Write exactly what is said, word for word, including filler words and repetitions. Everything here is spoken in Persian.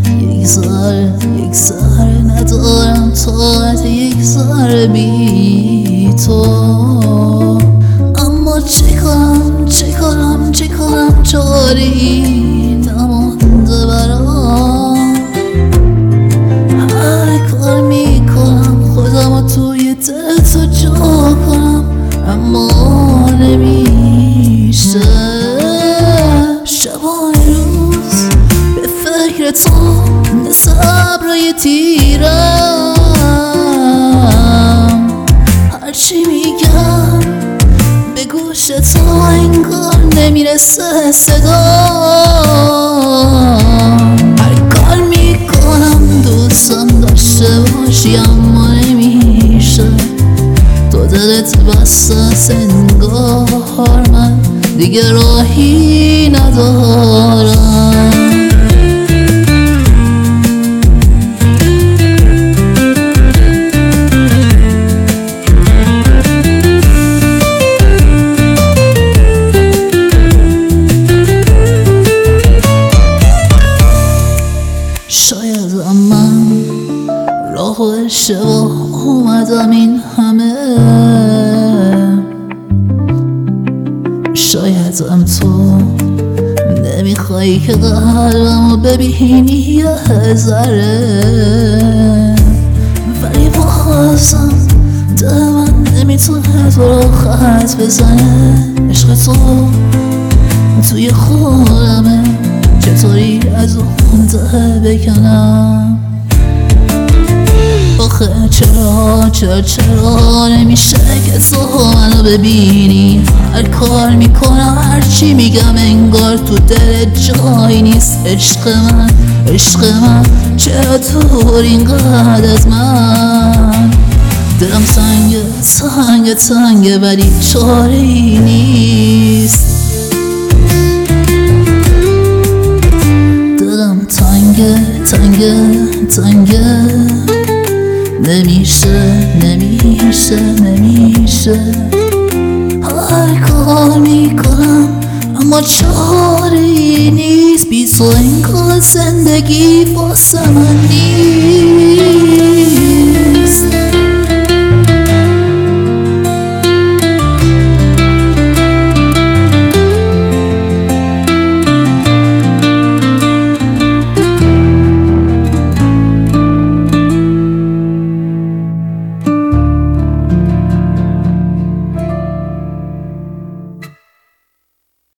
یک ذره یک ذره ندارم طاقت یک ذره بی تو. اما چه کنم چه کنم چه کنم چاری نمانده برام. هر کار میکنم خودم توی دل تو جا کنم اما نمیشه. شبای روز به فکر تو مثل ابرای تیرم. هرچی میگم به گوش تو انگار نمیرسه صدام. هر کار میکنم دوستم داشته باشی اما نمیشه. تو دلت بسته انگار من دیگه راهی ندارم. شاید من راه و اشتباه اومدم این همه. شاید هم تو نمیخوایی که قلبمو ببینی یه ذره، ولی بازم دل من نمیتونه تو رو خط بزنه. عشق تو توی خودمه، چطوری از اون ده بکنم؟ آخه چرا چرا چرا نمیشه که تو منو ببینی؟ هر کار میکنم هرچی میگم انگار تو دل جایی نیست. عشق من عشق من چرا دور اینقدر از من؟ دلم تنگ تنگ تنگ ولی چاره‌ای نیست. دلم تنگه تنگه تنگه نمیشه نمیشه نمیشه. هر کار میکنم اما چاره‌ای نیست. بی تو انگار زندگی واسه من نیست.